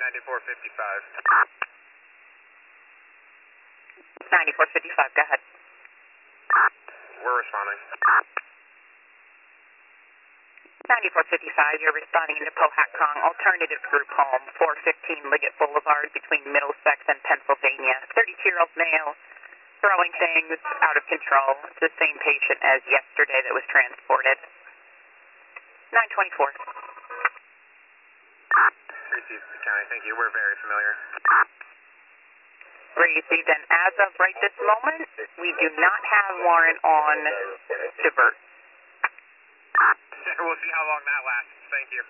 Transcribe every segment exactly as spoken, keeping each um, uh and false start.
ninety-four fifty-five. ninety-four fifty-five, go ahead. We're responding. ninety-four fifty-five, you're responding to Pohatcong Alternative Group Home, four fifteen Liggett Boulevard between Middlesex and Pennsylvania. thirty-two-year-old male, throwing things out of control. It's the same patient as yesterday that was transported. nine twenty-four. Received, County, thank you. We're very familiar. Received, and as of right this moment, we do not have warrant on divert. We'll see how long that lasts. Thank you.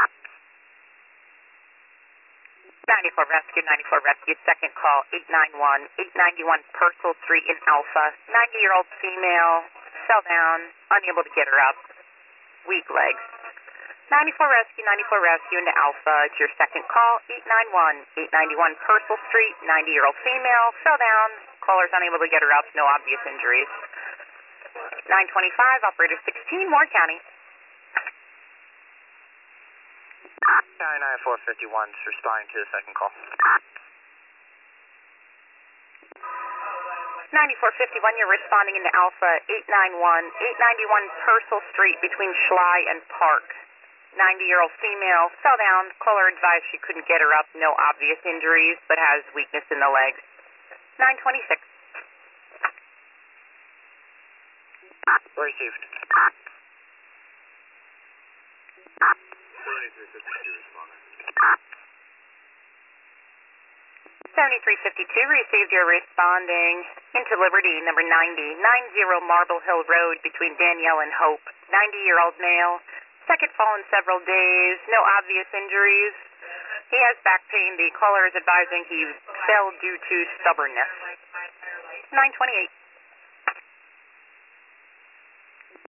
ninety-four Rescue, ninety-four Rescue, second call, eight nine one, eight ninety-one Purcell Street in Alpha. ninety-year-old female, fell down, unable to get her up, weak legs. ninety-four Rescue, ninety-four Rescue into Alpha. It's your second call, eight nine one, eight ninety-one Purcell Street, ninety-year-old female, fell down, caller's unable to get her up, no obvious injuries. nine twenty-five, operator sixteen, Moore County. County ninety-four fifty-one, responding to the second call. ninety-four fifty-one, you're responding into Alpha, eight nine one, eight ninety-one Purcell Street between Schley and Park. ninety-year-old female, fell down, caller advised she couldn't get her up, no obvious injuries, but has weakness in the legs. nine twenty-six. Received. seventy-three fifty-two, received, your responding into Liberty, number ninety, ninety Marble Hill Road between Danielle and Hope. ninety-year-old male, second fall in several days, no obvious injuries. He has back pain. The caller is advising he fell due to stubbornness. nine twenty-eight.